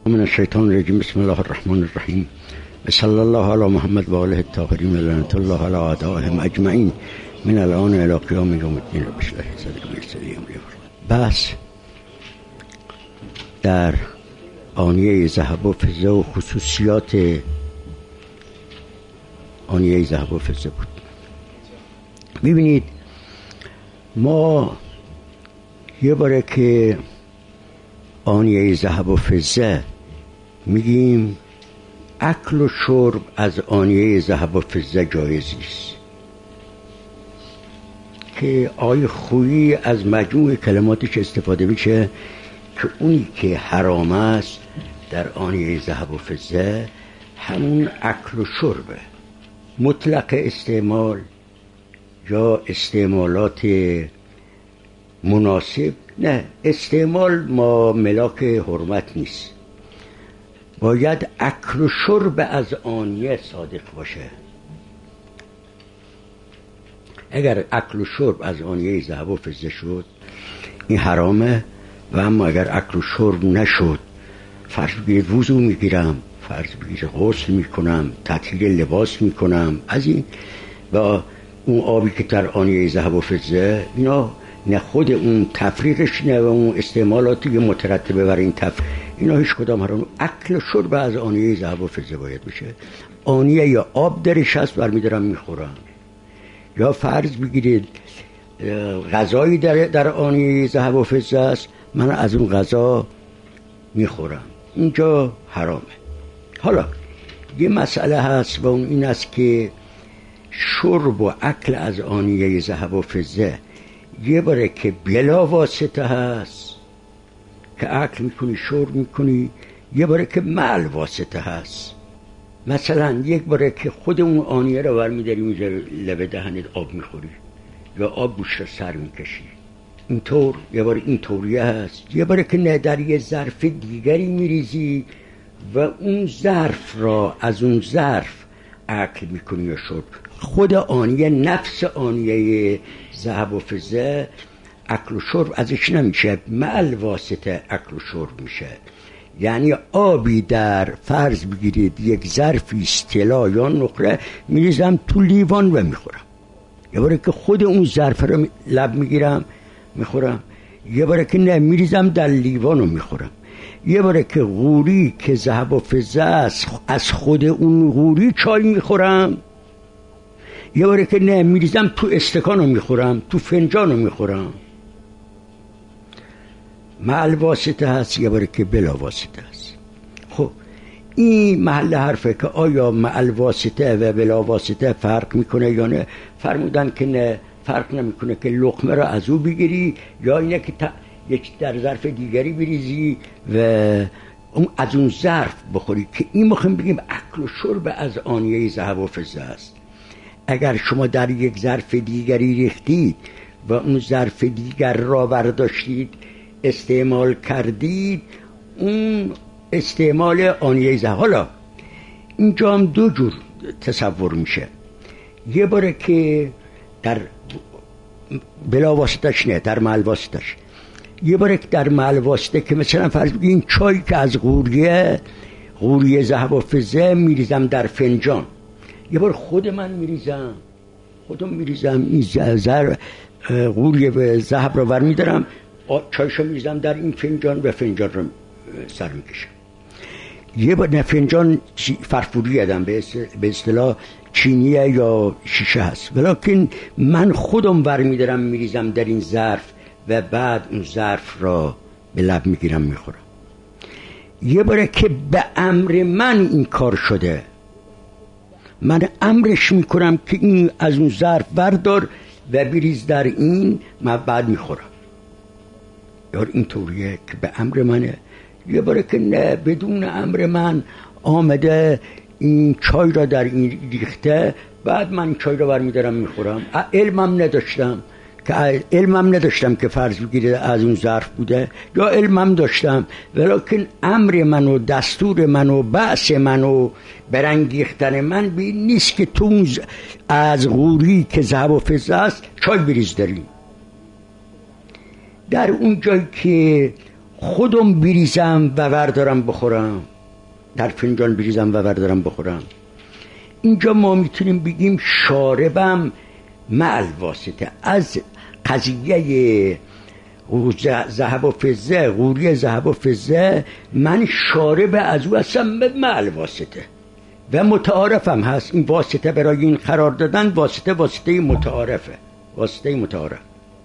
من الشیطان الرجیم. بسم الله الرحمن الرحیم. صلی الله علی محمد و آله الطاهرین لعنت الله علی اعدائهم اجمعین من الان الی قیام یوم الدین. رب اشرح لي صدری و یسر لي امری. بس در آنیه ذهب و فضه و خصوصیات آنیه ذهب و فضه بود. ببینید، ما یه باره که آنیه ذهب و فضه میگیم اکل و شرب از آنیه ذهب و فضه جایزی است، که آیه خویی از مجموع کلماتش استفاده میشه که اونی که حرام است در آنیه ذهب و فضه همون اکل و شربه. مطلق استعمال یا استعمالات مناسب نه، استعمال ما ملاک حرمت نیست، باید اکل و شرب از آنیه صادق باشه. اگر اکل و شرب از آنیه ذهب و فضه شد این حرامه، و اما اگر اکل و شرب نشد، فرض بگیرید وضو میگیرم، فرض بگیرید غسل میکنم، تطهیر لباس میکنم، از این با اون آبی که در آنیه ذهب و فضه، اینا نه خود اون تفریقش نه و اون استعمالاتی که مترتبه بر این تفریق، اینا هیچ کدام حرام. اکل و شرب از آنیه ذهب و فضه باید بشه. آنیه یا آب درش هست برمیدارم میخورم، یا فرض بگیرید غذایی در آنیه ذهب و فضه است، من از اون غذا میخورم، اینجا حرامه. حالا یه مسئله هست و اون این است که شرب و اکل از آنیه ذهب و فضه یه باره که بلا واسطه هست که اکل میکنی شرب میکنی، یه باره که مع واسطه هست. مثلا یک باره که خود اون آنیه رو برمیداری میذاری لب دهنت آب میخوری یا آب گوشت رو سر میکشی، اینطور یه باره این طوریه هست. یه باره که نه، در یه ظرف دیگری میریزی و اون ظرف را از اون ظرف اکل میکنی یا شرب. خود آنیه، نفس آنیه ذهب و فضه اکل و شرب ازش نمیشه، مع واسطه اکل و شرب میشه. یعنی آبی در فرض بگیرید یک ظرفی طلا یا نقره میریزم تو لیوان و میخورم، یه باره که خود اون ظرف رو لب میگیرم میخورم، یه باره که نه میریزم در لیوان رو میخورم، یه باره که غوری که ذهب و فضه است از خود اون غوری چای میخورم، یه باره که نه میریزم تو استکان رو میخورم، تو فنجان رو میخورم. مع واسطه هست، یه باره که بلا واسطه هست. خب این محل حرفه که آیا مع واسطه و بلا واسطه فرق میکنه یا نه. فرمودن که نه، فرق نمیکنه که لقمه را از او بگیری یا اینه که یک در ظرف دیگری بریزی و اون از اون ظرف بخوری، که این مخیم بگیم اکل و شرب از آنیه ذهب و فضه است. اگر شما در یک ظرف دیگری ریختید و اون ظرف دیگر را برداشتید استعمال کردید، اون استعمال آنیه ذهب. حالا اینجا هم دو جور تصور میشه، یه باره که در بلا واسطش نه، در مع واسطش. یه باره که در مع واسطه، که مثلا فرض بگیم چای که از غوریه ذهب و فضه میریزم در فنجان، یه بار خودم میریزم این غوریه ذهب رو برمیدارم، چایشو میریزم در این فنجان و فنجان رو سر میکشم. یه بار نه، فنجان فرفوری ادم به اصطلاح چینیه یا شیشه هست، ولیکن من خودم برمیدارم میریزم در این ظرف و بعد اون ظرف را به لب میگیرم میخورم. یه باره که به امر من این کار شده، من امرش میکنم که این از اون ظرف بردار و بریز در این، من بعد میخورم. یار این طوریه که به امر منه. یه باره که نه، بدون امر من آمده این چای را در این ریخته، بعد من این چای را برمیدارم میخورم. علمم نداشتم که فرض بگیره از اون ظرف بوده، یا علمم داشتم ولیکن امر من و دستور من و بعث من و برانگیختن من به این نیست که تو از غوری که ذهب و فضه است چای بریز داریم. در اون جایی که خودم بریزم و بردارم بخورم، در فنجان بریزم و بردارم بخورم. اینجا ما میتونیم بگیم شاربم مع الواسطه. از قضیه ذهب و فضه، غوری ذهب و فضه، من شارب از او هستم مع الواسطه و متعارفم هست. این واسطه برای این قرار دادن واسطه متعارفه، واسطه متعارف.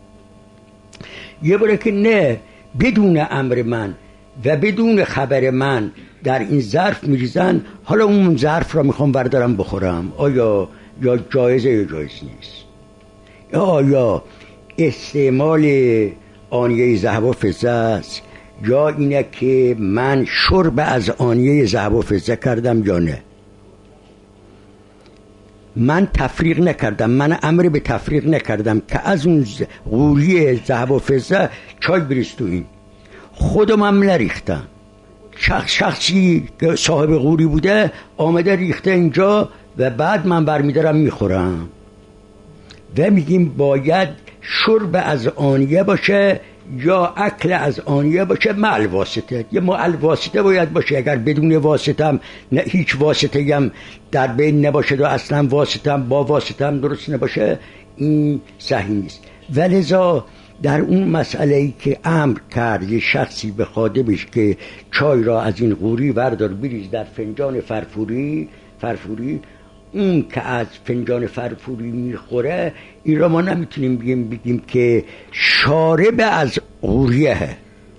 یه باره که نه بدون امر من و بدون خبر من در این ظرف میریزن، حالا اون ظرف را میخوام بردارم بخورم، آیا یا جایزه یا جایز نیست، یا استعمال آنیه ذهب و فضه است، یا اینه که من شرب از آنیه ذهب و فضه کردم یا نه. من تفریق نکردم، من امر به تفریق نکردم که از اون غوری ذهب و فضه چای بریز تو این، خودم هم نریختم. شخصی که صاحب غوری بوده آمده ریخته اینجا و بعد من برمیدارم میخورم. و میگیم باید شرب از آنیه باشه یا اکل از آنیه باشه مع الواسطه. یه مع الواسطه باید باشه. اگر بدون واسطه هم هیچ واسطه هم در بین نباشه و اصلا واسطه هم با واسطه هم درست نباشه، این صحیح نیست. ولذا در اون مسئله ای که امر کرد یه شخصی به خادمش که چای را از این غوری بردار بریز در فنجان فرفوری، اون که از فنجان فرفوری میخوره، این را ما نمیتونیم بگیم که شارب از غوریه.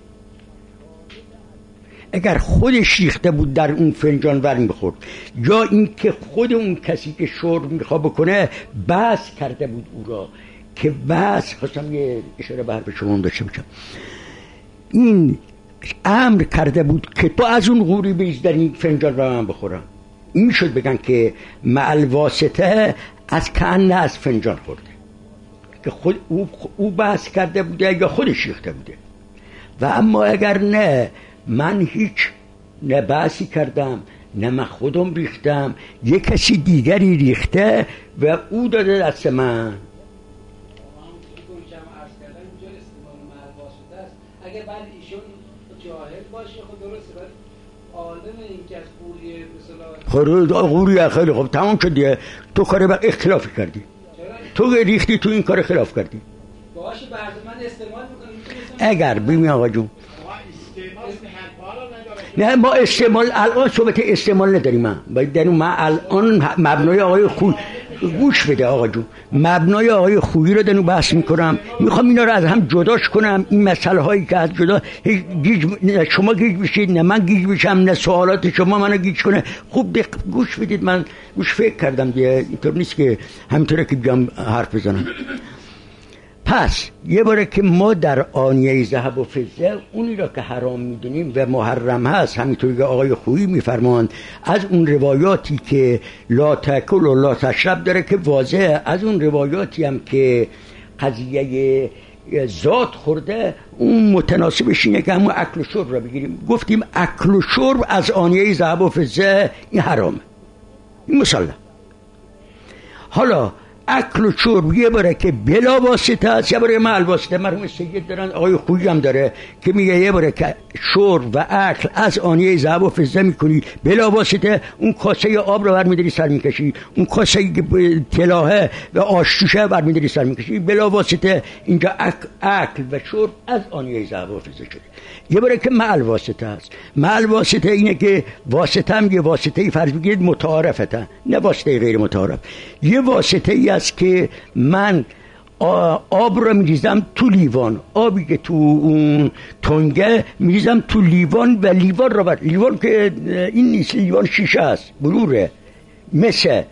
اگر خودش ریخته بود در اون فنجان ور میخورد، یا این که خود اون کسی که شرب میخواد بکنه بس کرده بود او را، که بس خواستم یه اشاره به حرف شما داشته باشم، این امر کرده بود که تو از اون غوری بریز در این فنجان را من بخورم، این میشد بگن که مع الواسطه از کأن از فنجان خورده، که خود او بحث کرده بوده یا خودش ریخته بوده. و اما اگر نه من هیچ نه بحثی کردم نه من خودم ریختم، یک کسی دیگری ریخته و او داده دست من. اگه بعد ایشون جاهل باشه خب درسته، ولی عالم این که از غوری مثلا غوری خیلی خوب تمام شد دیگه، تو کار به اختلاف کردی، تو ریختی، تو این کار خلاف کردی. باشه بعد من استعمال میکنم. اگر ببین آقا جون، نه ما استعمال الان صحبت استعمال نداریم. من الان مبنای آقای خوی گوش بده آقا جون، مبنای آقای خویی رو دنو بحث میکنم، میخوام اینا رو از هم جداش کنم. این مسئله هایی که از جدا شما گیج بشید نه من گیج بشم نه سوالات شما منو گیج کنه. خوب گوش بدید، من گوش فکر کردم دیگه، اینطور نیست که همینطوره که بیام حرف بزنم. پس یه باره که ما در آنیه ذهب و فضه اونی را که حرام میدونیم و محرم هست، همینطوری که آقای خویی میفرمایند، از اون روایاتی که لا تاکل و لا تشرب داره که واضحه، از اون روایاتی هم که قضیه ذات خورده، اون متناسبش اینه که همون اکل و شرب را بگیریم. گفتیم اکل و شرب از آنیه ذهب و فضه این حرامه، این مسلم. حالا اکل و شرب یه باره که بلا واسطه است، یه باره مع الواسطه. مرحوم سید دارن، آقای خویی هم داره که میگه یه باره که شرب و اکل از آنیه ذهب و فضه میکنی بلا واسطه، اون کاسه آب رو برمیداری سر میکشی، اون کاسه طلاهه و آشتوشه برمیداری سر میکشی بلا واسطه. اینجا اکل و شرب از آنیه ذهب و فضه شده. یه باره که مع الواسطه است. مع الواسطه اینه که واسطه هم یه واسطه فرض بگیرید متعارفه، نه واسطه غیر متعارف. یه واسطه ای است که من آب رو میریزم تو لیوان، آبی که تو اون تنگه میریزم تو لیوان و لیوان رو لیوان که این نیست، لیوان شیشه است، بلوره، مثل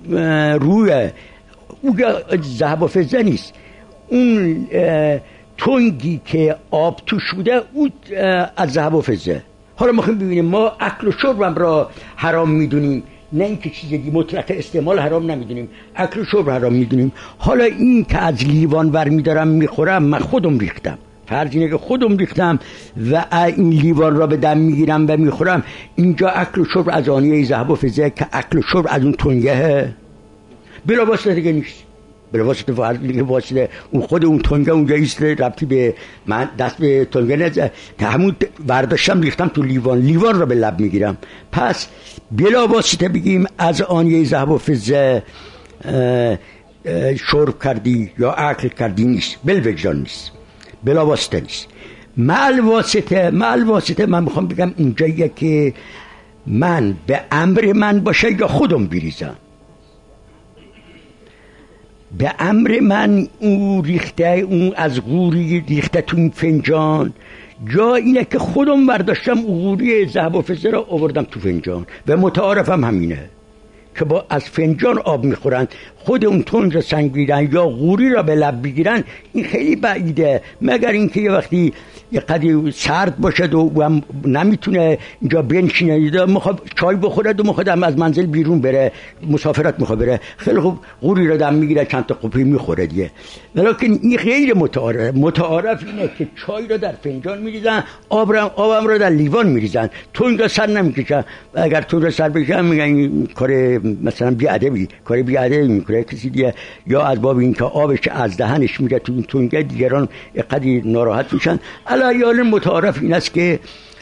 روی او ذهب و فضه نیست. اون تنگی که آب توش بوده او از ذهب و فضه. حالا ما خیلی ببینیم، ما اکل و شربم را حرام میدونیم، نه اینکه چیزی مطلق استعمال حرام نمیدونیم، اکل و شرب حرام میدونیم. حالا این که از لیوان ور میدارم میخورم، من خودم ریختم، فرض اینه که خودم ریختم و این لیوان را به دم میگیرم و میخورم، اینجا اکل و شرب از آنیه ذهب و فضه که اکل و شرب از اون تنگه بلا واسطه دیگه نیست. بلواسطه واسطه اون خود اون تنگه اونجا ایسته، ربطی به من دست به تنگه نزد، همون برداشتم ریختم تو لیوان رو به لب میگیرم. پس بلا واسطه بگیم از آنیه ذهب و فضه شرب کردی یا اکل کردی نیست، بالوجدان نیست، بلا واسطه نیست. مع الواسطه من میخوام بگم اونجاییه که من به امر من باشه یا خودم بریزم. به امر من اون ریخته، اون از غوری ریخته تو این فنجان، جا اینه که خودم برداشتم اون غوری ذهب و فضه را آوردم تو فنجان. و متعارفم همینه که با از فنجان آب میخورن، خود اون تنج را سنگ بگیرن یا غوری را به لب بگیرن، این خیلی بعیده. مگر اینکه یه وقتی یه قدری سرد باشد و هم نمیتونه اینجا بنشینه، میخواد چای بخورد و میخواد از منزل بیرون بره، مسافرت میخواد بره، خیلی خوب غوری را دم میگیره، چند تا قپی میخوره دیگه. ولیکن این غیر متعارف اینه که چای را در فنجان میریزن، آبم را در لیوان میریزن، تنج را سر نمیکشن. اگر تنج را سر بکشن میگن این کار مثلا کار بی‌ادبی میکنه کسی دیگه، یا از باب اینکه آبش از دهنش میره تو این تنگه، دیگران قدری ناراحت میشن. علیال متعارف این است که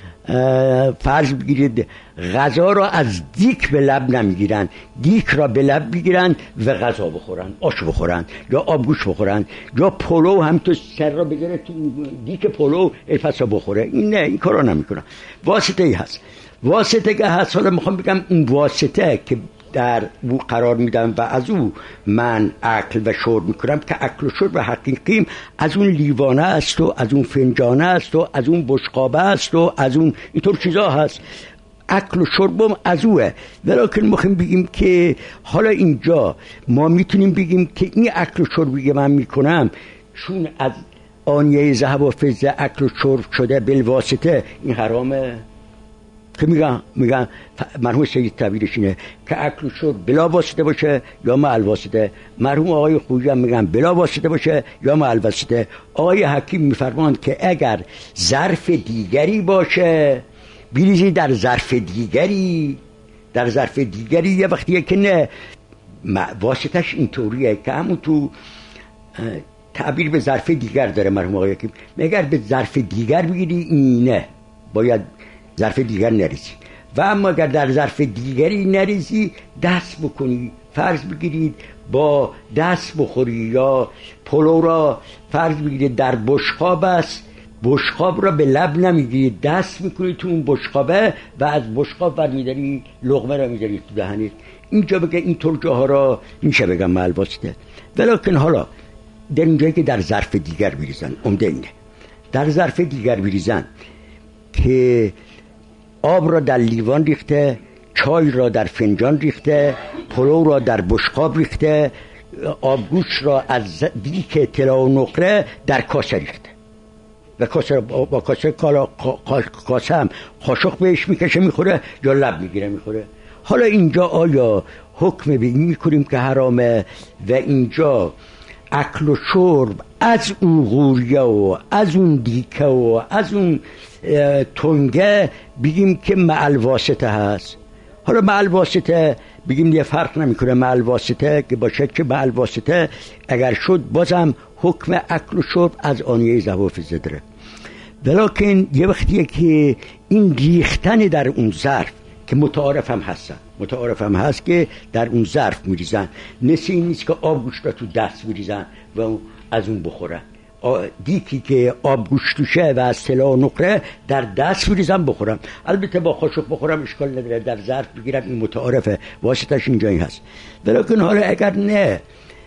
فرض بگیرید غذا را از دیک به لب نمیگیرن، دیک را به لب بگیرن و غذا بخورن، آش بخورن یا آبگوش بخورن، یا پلو هم تو سر را بگیره تو دیک پلو پسا بخوره. این نه، این کارا نمیکنن. واسطه ای هست، واسطه که هست. حالا میخوام بگم اون واسطه که در او قرار میدم و از او من اکل و شرب میکنم، که اکل و شرب حقیقیم از اون لیوانه است و از اون فنجانه است و از اون بشقابه است و از اون اینطور چیزا هست. اکل و شربم از اوه. ولیکن میخوام بگیم که حالا اینجا ما میتونیم بگیم که این اکل و شربی که من میکنم چون از آنیه ذهب و فضه اکل و شرب شده بالواسطه، این حرامه. که میگن مرحوم سید تعبیرش اینه که اکل و شرب بلا واسطه باشه یا مع الواسطه. مرحوم آقای خویی هم میگن بلا واسطه باشه یا مع الواسطه. آقای حکیم میفرمان که اگر ظرف دیگری باشه بریزی در ظرف دیگری، در ظرف دیگری. یه وقتیه که نه، واسطش اینطوریه که همون تو تعبیر به ظرف دیگر داره مرحوم آقای حکیم، مگر به ظرف دیگر بگیری اینه باید ظرف دیگر نریزی. و اما اگر در ظرف دیگری نریزی دست بکنی، فرض بگیرید با دست بخوری، یا پلو را فرض بگیرید در بشقاب است، بشقاب را به لب نمیگیری، دست میکنی تو اون بشقابه و از بشقاب برمیداری لقمه را میداری تو دهنت. اینجا بگه این طور جاها را میشه بگم مع الواسطه. ولیکن حالا در اینجایی که در ظرف دیگر بریزن، عمده اینه در ظرف دیگر بریزن که آب را در لیوان ریخته، چای را در فنجان ریخته، پلو را در بشقاب ریخته، آبگوش را از دیک طلا و نقره در کاسه ریخته و کاسه با کاسه هم قاشق بهش میکشه میخوره یا لب میگیره میخوره. حالا اینجا آیا حکم به این میکنیم که حرامه و اینجا اکل و شرب از اون غوریه و از اون دیکه و از اون تنگه بگیم که مع الواسطه هست؟ حالا مع الواسطه بگیم یه فرق نمیکنه، مع الواسطه که باشه که مع الواسطه اگر شد بازم حکم اکل و شرب از آنیه ذهب و فضه داره. ولیکن یه وقتیه که این ریختن در اون ظرف که متعارف هم هست که در اون ظرف میریزن، مثل این نیست که آبگوش را تو دست میریزن و از اون بخورن. دیکی که آبگوش توشه و از طلا و نقره در دست میریزن بخورم، البته با قاشق بخورم اشکال نداره، در ظرف بگیرم این متعارفه، واسطش اینجایی هست. ولیکن حالا اگر نه،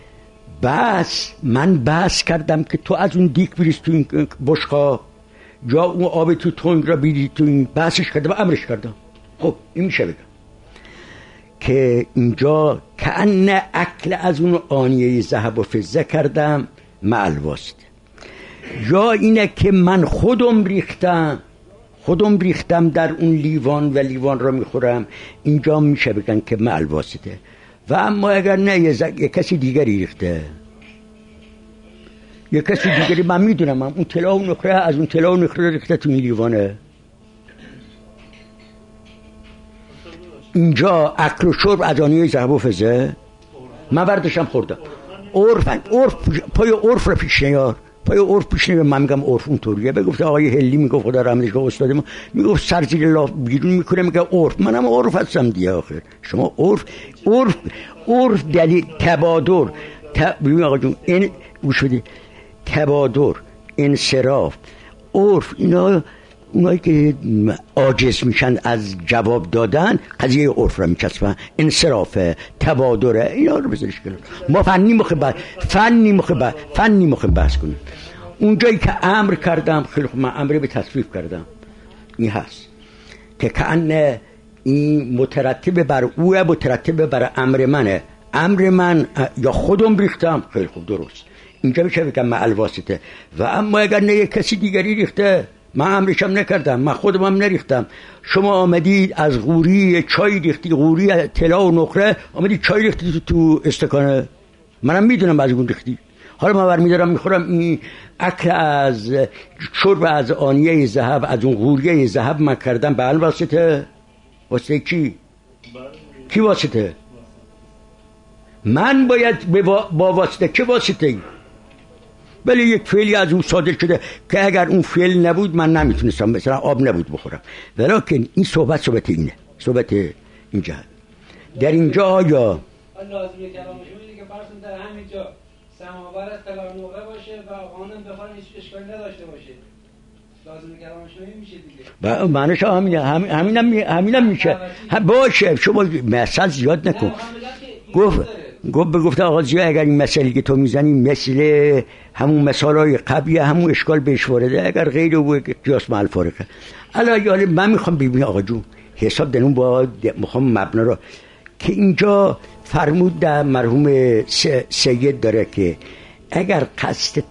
من بس کردم که تو از اون دیک بریز تو این بشقاب یا اون آب تو تنگ را بیدی تو این، بحثش کردم و امرش کردم. خب این میشه بگم که اینجا کأن اکل از اون آنیه ذهب و فضه کردم مع الواسطه، یا اینه که من خودم ریختم در اون لیوان و لیوان را میخورم، اینجا میشه بگن که مع الواسطه. و اما اگر نه یه کسی دیگری ریخته، یه کسی دیگری، من میدونم اون طلا و نقره از اون طلا و نقره ریخته تو این لیوانه، اینجا اکل و شرب از آنیه ذهب و فضه من برداشتم خوردم. عرف پای عرف رو پیش نیار، پای عرف پیش نیار. من میگم عرف اونطوریه. بگفت آقای هلی میگفت خدا رحمتش کنه استاد ما میگفت سر زیر لاف بیرون میکنه، میگه عرف. منم عرف هستم دیگه. آخر شما عرف دلیل تبادر ببین آقا جون این گوش بده، تبادر، انصراف، عرف، اینا اونایی که عاجز میشن از جواب دادن قضیه عرف رو میچسبن. انصراف، تبادره، اینا رو بذارش کنار. ما فنی مخه بحث کنیم. اونجایی که امر کردم، خیلی خوب، من امری به تصویب کردم، این هست که کأنه این مترتب بر اوه، مترتب بر امر منه. امر من یا خودم ریختم، خیلی خوب درست، اینجا میشه بگم معل واسطه. و اما اگر نه یک کسی دیگری ریخته، من امرشم نکردم، من خودم هم نریختم، شما آمدید از غوری چای ریختی، غوری طلا و نقره آمدید چای ریختی تو استکانه، منم میدونم از اون ریختی، حالا من برمیدارم میخورم. این اکل از شرب از آنیه ذهب، از اون غوریه ذهب من کردم به واسطه. واسطه کی واسطه؟ من باید با واسطه که واسطه ای؟ ولی یک فعلی از اون صادر شده که اگر اون فعل نبود من نمیتونستم مثلا آب نبود بخورم. ولیکن این صحبت اینه، صحبت اینجا. در اینجا آیا لازمه کلامش اینه که فرض در همینجا سماور از طلا نقره باشه و قانون بخوام هیچ اشکالی نداشته باشه، لازمه کلامش میشه دیگه. معنیش همینم میشه. باشه شما مثل زیاد نکن. گفت آقا زیا اگر این مسئله که تو میزنی مثل همون مثالای قبلیه، همون اشکال بهش وارده، اگر غیر او قیاس مع الفارقه. الان من میخوام ببینم آقا جون حساب دنون با میخوام مبنا رو که اینجا فرمود در مرحوم سید داره که اگر قصد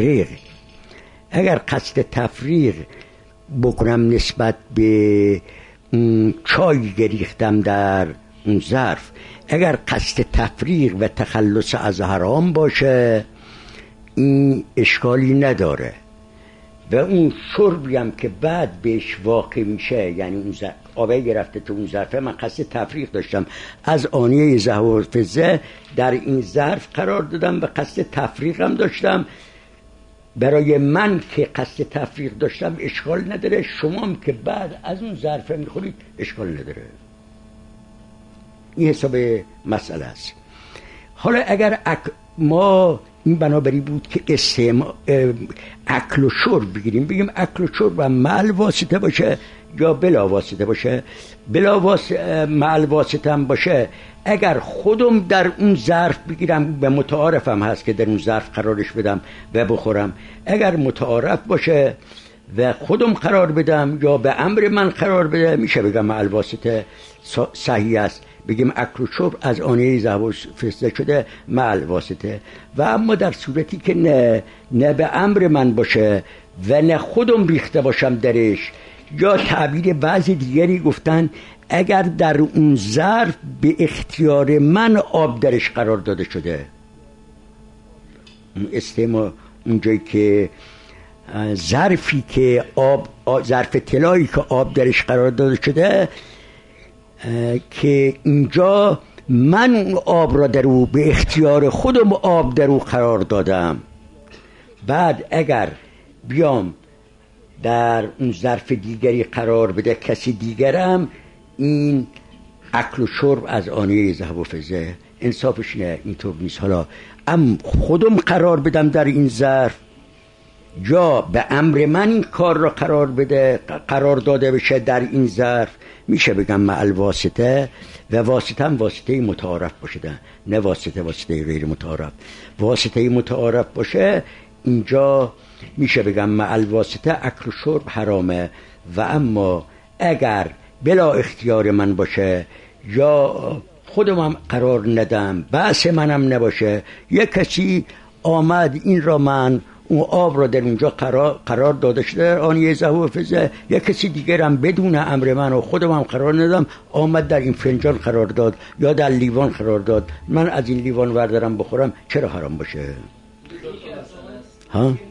تفریق بکنم نسبت به چای گریختم در اون ظرف، اگر قصد تفریق و تخلص از حرام باشه این اشکالی نداره. و اون شربی هم که بعد بهش واقع میشه، یعنی اون آبه گرفته تو اون ظرفه، من قصد تفریق داشتم از آنیه ذهب و فضه در این ظرف قرار دادم و قصد تفریق هم داشتم. برای من که قصد تفریق داشتم اشکال نداره، شما هم که بعد از اون ظرفه میخورید اشکال نداره. این حساب مسئله است. حالا اگر ما این بنابری بود که اکل و شرب بگیم اکل و شرب و معل واسطه باشه یا بلا واسطه باشه. معل واسطه هم باشه، اگر خودم در اون ظرف بگیرم، به متعارفم هست که در اون ظرف قرارش بدم و بخورم، اگر متعارف باشه و خودم قرار بدم یا به امر من قرار بده، میشه بگم معل واسطه صحیح است، بگیم اکل و شرب از آنیه ذهب و فضه شده معل واسطه. و اما در صورتی که نه به امر من باشه و نه خودم ریخته باشم درش، یا تعبیر بعض دیگری گفتن اگر در اون ظرف به اختیار من آب درش قرار داده شده، اون اونجایی که ظرفی که ظرف طلایی که آب درش قرار داده شده، که اینجا من اون آب را در او به اختیار خودم آب در او قرار دادم، بعد اگر بیام در اون ظرف دیگری قرار بده کسی دیگرم، این اکل و شرب از آنیه ذهب و فضه. انصافش نه اینطور نیست. حالا خودم قرار بدم در این ظرف یا به امر من این کار را قرار داده بشه در این ظرف، میشه بگم معل واسطه. و واسطه هم واسطه متعارف باشه، نه واسطه غیر متعارف. واسطه متعارف باشه اینجا میشه بگم معل واسطه اکل و شرب حرامه. و اما اگر بلا اختیار من باشه یا خودم هم قرار ندم، بحث منم نباشه، یک کسی آمد این را من اون آب را در اونجا قرار داده شده در آنیه ذهب و فضه، یک کسی دیگر هم بدون امر من و خودم هم قرار ندم آمد در این فنجان قرار داد یا در لیوان قرار داد، من از این لیوان وردارم بخورم، چرا حرام باشه؟ ها؟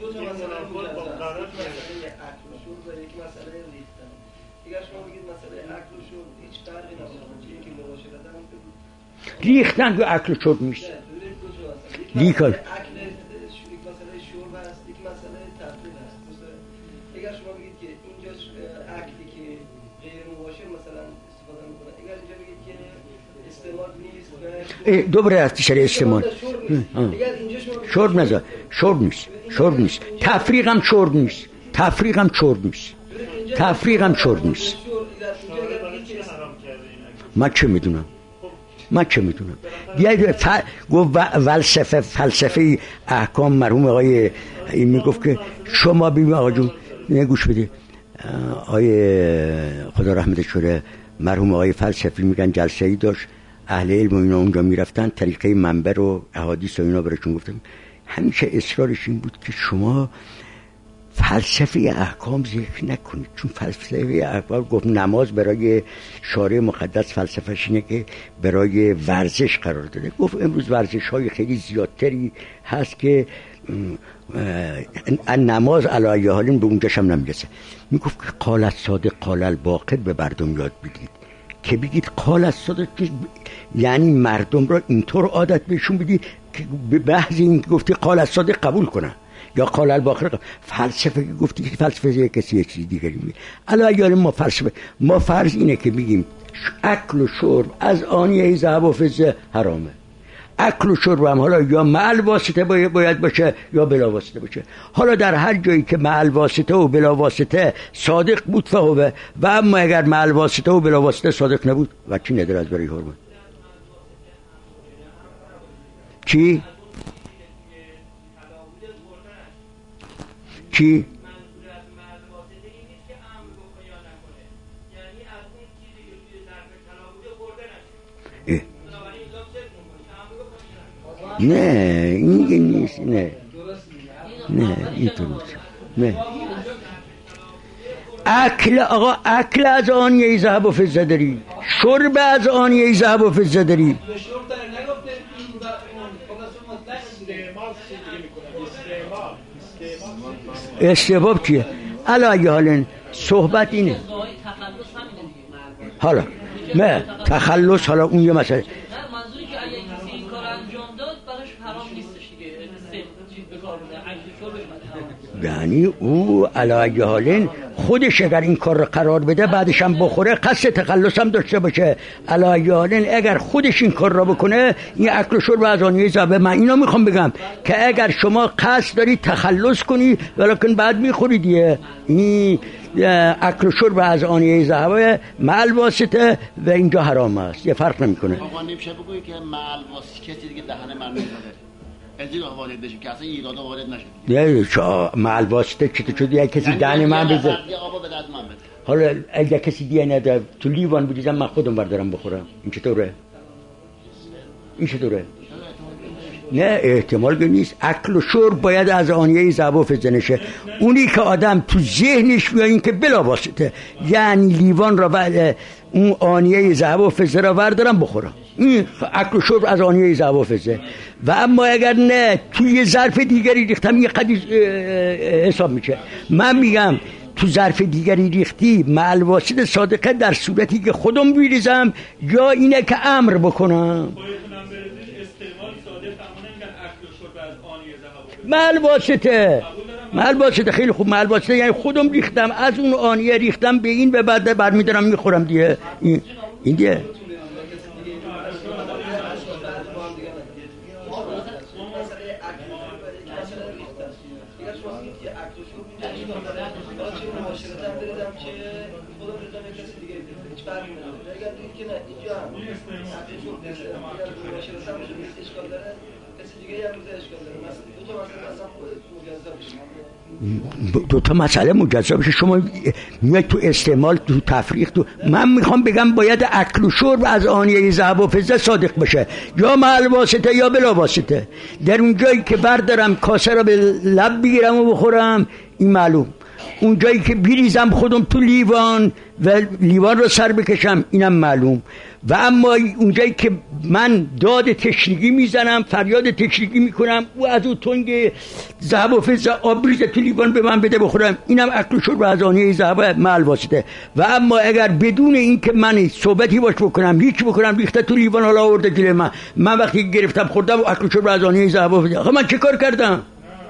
ریختن که اکل شرب میشه. لیکا اکل شوریک مسئله شرب هست، یک مسئله تفریح هست. اگر شما بگید که اینجا اکلی که غیر مباشر مثلا استفاده میکنه، اگر اینجا بگید که استعمال نیست دوباره از شریع استعمال شرب نذار، شرب نیست تفریقم شرب نیست، تفریقم شرب نیست. من چه میدونم گفت فلسفه احکام مرحوم آقای این میگفت که شما ببین آقا جون گوش بده، آقای خدا رحمتش کنه مرحوم آقای فلسفی میگن جلسه ای داشت اهل علم و اینا اونجا میرفتن طریقه منبر و احادیث و اینا براشون گفتم، همیشه اصرارش این بود که شما فلسفه احکام ذکر نکنید، چون فلسفه احکام گفت نماز برای شارع مقدس فلسفهش اینه که برای ورزش قرار داده. گفت امروز ورزش های خیلی زیادتری هست که نماز علی حالین به اونجاش هم نمیرسه. میگفت که قال الصادق قال الباقر به مردم یاد بگید، که بگید قال الصادق یعنی مردم را اینطور عادت بهشون بدید که به بعضی این گفتی قال الصادق قبول کنن یا قال الباقر. فلسفه گفتی که فلسفه کسی یک چیز دیگری میگه. الان ما فرض اینه که میگیم اکل و شرب از آنیه ذهب و فضه حرامه. اکل و شرب هم حالا یا مع واسطه باید باشه یا بلا واسطه باشه. حالا در هر جایی که مع واسطه و بلا واسطه صادق بود فهوه، و اما اگر مع واسطه و بلا واسطه صادق نبود و چی نداره از برای حرمت. چی؟ نه این نیست، نه اینطور نیست. نه اکل از آنیه ذهب و فضه داری، شرب از آنیه ذهب و فضه داری. استحباب چیه؟ علی حالن صحبت اینه. حالا نه تخلص، حالا اون یه مسئله. منظوری که اگه کسی این کار انجام داد براش حرام نیستش دیگه، چیز به کار بده، یعنی او علی حالن خودش اگر این کار رو قرار بده بعدش هم بخوره قصد تخلص هم داشته باشه. علی حالن اگر خودش این کار رو بکنه این اکل و شرب از آنیه ذهب. من اینو میخوام بگم که اگر شما قصد داری تخلص کنی ولیکن بعد میخوری دیگه، این اکل و شرب از آنیه ذهب مع واسطه و اینجا حرام است، یه فرق نمیکنه. آقا نمیشه بگویی که مع واسطه کسی دیگه دهن من میذاره ازی وارد بشه که اصلا ایراد وارد نشه. نه مع واسطه چطور شد یک کسی دهن من بذاره؟ حالا اگه کسی دیگه نده تو لیوان بودیدم من خودم بردارم بخورم، این چطوره؟ نه احتمال که نیست. اکل و شرب باید از آنیه ذهب و فضه نشه. اونی که آدم تو ذهنش بیاد این که بلا واسطه یعنی لیوان را بعد اون آنیه ذهب و فضه را بردارم بخورم، این اکل و شرب از آنیه ذهب و فضه. و اما اگر نه توی یه ظرف دیگری ریختم یه قدی حساب میشه. من میگم تو ظرف دیگری ریختی مع الواسطه صادقه در صورتی که خودم بیریزم یا اینه که امر بکنم. مع الواسطه خیلی خوب. مع الواسطه یعنی خودم ریختم، از اون آنیه ریختم به این به بعد برمیدارم میخورم دیگه. این دیگه دو تا مسئله مجزا بشه. شما میاد تو استعمال تو تفریق تو. من میخوام بگم باید اکل و شرب از آنیه ذهب و فضه صادق بشه، یا مع الواسطه یا بلا واسطه. در اون جایی که بردارم کاسه را به لب بگیرم و بخورم این معلوم. اونجایی که بریزم خودم تو لیوان و لیوان رو سر بکشم اینم معلوم. و اما اونجایی که من داد تشنگی میزنم، فریاد تشنگی میکنم، او از اون تنگ ذهب و فضه آب بریزه تو لیوان به من بده بخورم، اینم اکل و شرب از آنیه ذهب مع واسطه. و اما اگر بدون این که من صحبتی باش بکنم، هیچ بکنم، ریخته تو لیوان حالا آورده جلوی من وقتی گرفتم خوردم اکل و شرب از آنیه ذهب و فضه، آخه من چه کار کردم؟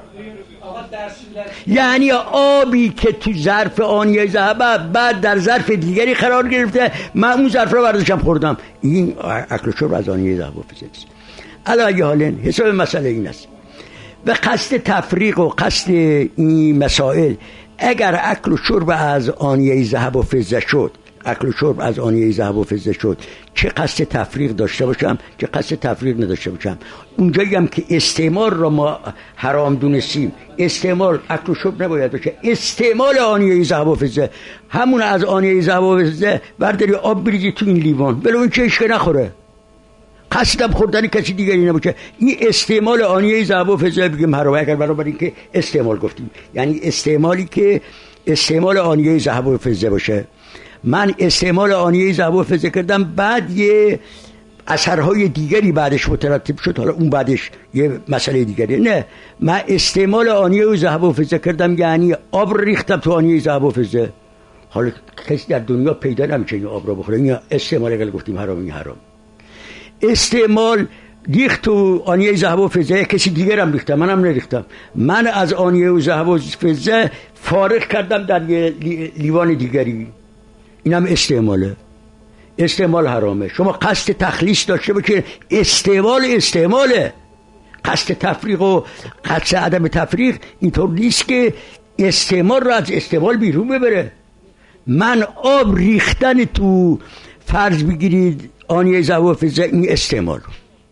یعنی آبی که تو ظرف آنیه ذهب بعد در ظرف دیگری قرار گرفته، من اون ظرف رو برداشتم خوردم، این اکل و شرب از آنیه ذهب و فضه است. علی حال حساب مسئله این است. و قصد تفریق و قصد این مسائل، اگر اکل و شرب از آنیه ذهب و فضه شد، اکل و شرب از آنیه ذهب و فضه شد، چه قصد تفریق داشته باشم چه قصد تفریق نداشته باشم، اونجایی هم که استعمال را ما حرام دونستیم، استعمال اکل و شرب نباید باشه، استعمال آنیه ذهب و فضه، همون از آنیه ذهب و فضه برداری آب بریزی تو این لیوان، بلو این چه اشکه نخوره، قصدم خوردن کسی دیگری نباشه، این استعمال آنیه ذهب و فضه بگیم حرام. اگر برابر این که استعمال گفتیم، یعنی استعمالی که استعمال آنیه ذهب و فضه باشه، من استعمال آنیه ذهب و فضه کردم، بعد یه اثرهای دیگری بعدش مترتب شد، حالا اون بعدش یه مسئله دیگری، نه من استعمال آنیه ذهب و فضه کردم یعنی آب ریختم تو آنیه ذهب و فضه، حالا کسی در دنیا پیدا نمیشه این آب رو بخوره، این استعمال اگر گفتیم حرام، این حرام. استعمال ریخت تو آنیه ذهب و فضه، کسی دیگر هم ریختم، منم نریختم، من از آنیه و ذهب و فضه فارغ کردم در یه لیوان دیگری، اینم استعماله، استعمال حرامه. شما قصد تخلیص داشته باشید، استعماله، قصد تفریق و قصد عدم تفریق اینطور نیست که استعمال را از استعمال بیرون ببره. من آب ریختن تو فرض بگیرید آنیه ذهب و فضه، این استعمال،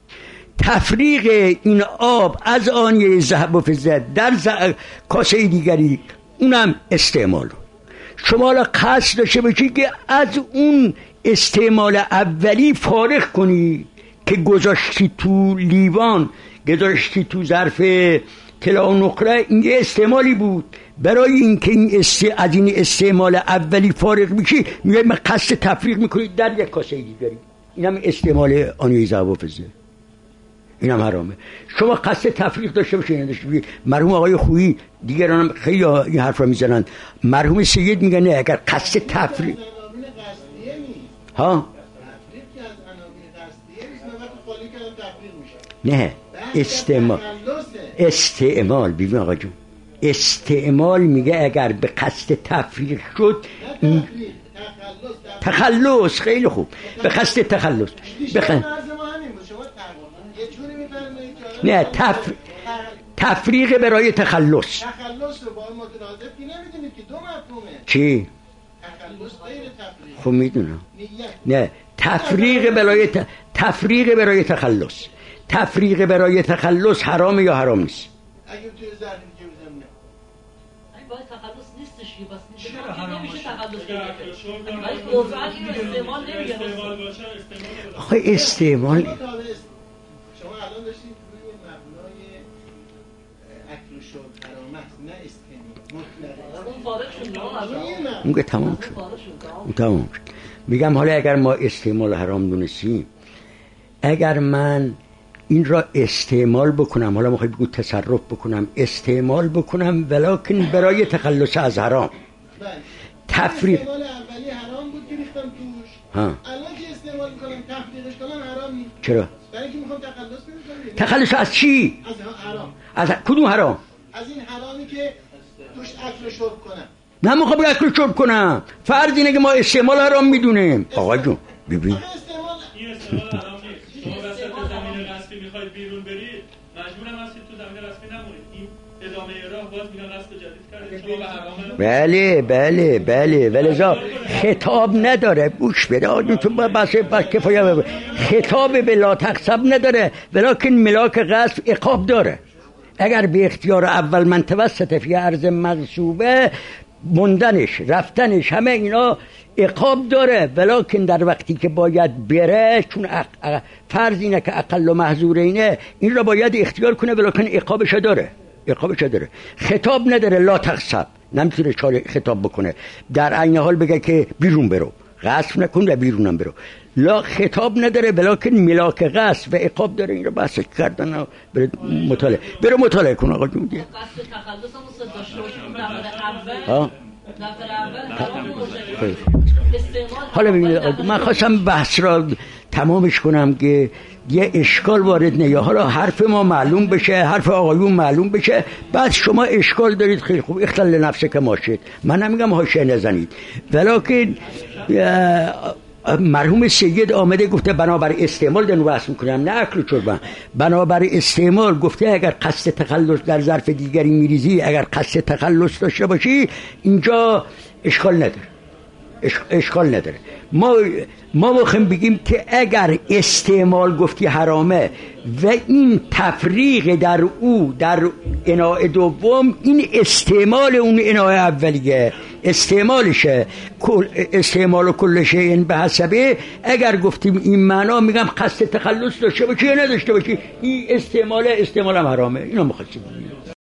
تفریق این آب از آنیه ذهب و فضه در کاسه دیگری، اونم استعمال. شما را قصد داشته باشید که از اون استعمال اولی فارغ کنی که گذاشتی تو لیوان، گذاشتی تو ظرف طلا و نقره، این یه استعمالی بود. برای اینکه این از این استعمال اولی فارغ میشی، میگه من قصد تفریق میکنی در یک کاسه دیگری، اینم استعمال آنیه ذهب و فضه، اینم حرامه. شما قصد تفریق داشته باشید. مرحوم آقای خویی دیگران خیلی این حرف را میزنن، مرحوم سید میگن نه، اگر قصد تفریق ها نه، استعمال ببین آقا جون، استعمال میگه اگر به قصد تفریق شد، تخلص، خیلی خوب، به قصد تخلص نه، تفریق برای تخلص. تخلص رو با مترادف که نمیدونید که دو مفهومه. چی؟ تخلص غیر تفریق. خب میدونم. نه، تفریق برای تخلص. تفریق برای تخلص حرام یا حرام نیست؟ اگه توی ظرف دیگه بزنم نه. این باید تخلص نیستش که بس نمیشه تخلص کنه. ولی واقعا این استعمال نمیگه. آخه استعمال شما الان داشتید روی مبنای اکل و شرب حرام است، نه استعمال. اون فارغ شد. اون که تمام شد. میگم حالا اگر ما استعمال حرام دونستیم، اگر من این را استعمال بکنم، حالا میخوای بگو تصرف بکنم، استعمال بکنم ولکن برای تخلص از حرام، تفریق. استعمال اولی حرام بود که ریختم توش، الان که استعمال میکنم تفریقش کنم حرام نیست. چرا؟ برای اینکه میخوام تخلص کنم. تخلص از چی؟ از حرام. از کدوم حرام؟ از این حرامی که توش اکل و شرب کنم. نه میخوام اکل و شرب کنم، فرض اینه که ما استعمال حرام میدونیم. آقا جون ببین میخواید بیرون برید مجبورم هستید تو زمین رسمی نمونید، این ادامه راه باز میگن قصد جدید کردید شما به حرام. بله ولذا خطاب نداره، گوش بده آدم تو بس کفایه، خطاب به لا تقصب نداره، ولکن ملاک قصد عقاب داره. اگر به اختیار اول من توسط فی عرض مغصوبه، موندنش رفتنش همه اینا عقاب داره، ولکن در وقتی که باید بره، چون فرض اینه که اقل و محظورینه، این را باید اختیار کنه، ولکن عقابش داره. عقابش داره. خطاب نداره، لا تغصب، نمیتونه خطاب بکنه، در عین حال بگه که بیرون برو، غصب نکن و بیرونم برو. لا خطاب نداره، بلکه ملاک غصب و عقاب داره. این رو بحث کردن. برو مطالعه کن آقا جون دیگه. قصد تخلص هم داشته باشیم اول. حالا ببینید من خواستم بحث را تمامش کنم که یه اشکال وارد نه. حالا حرف ما معلوم بشه، حرف آقایون معلوم بشه، بعد شما اشکال دارید خیلی خوب، اختل نفسه که ماشید، من نمیگم حاشیه نزنید، ولیکن مرحوم سید آمده گفته بنابر استعمال دنو بحث میکنم، نه اکل چربن، بنابر استعمال گفته اگر قصد تخلص در ظرف دیگری میریزی، اگر قصد تخلص داشته باشی اینجا اشکال نداره، اشکال نداره. ما میخوایم بگیم که اگر استعمال گفتی حرامه و این تفریق در او در اناء دوم، این استعمال اون اناء اولیه استعمالشه، استعمال کل شیء به حسبه. اگر گفتیم این معنا، میگم قصد تخلص داشته باشی یا نداشته باشی، این استعمال هم حرامه. اینو میخواستیم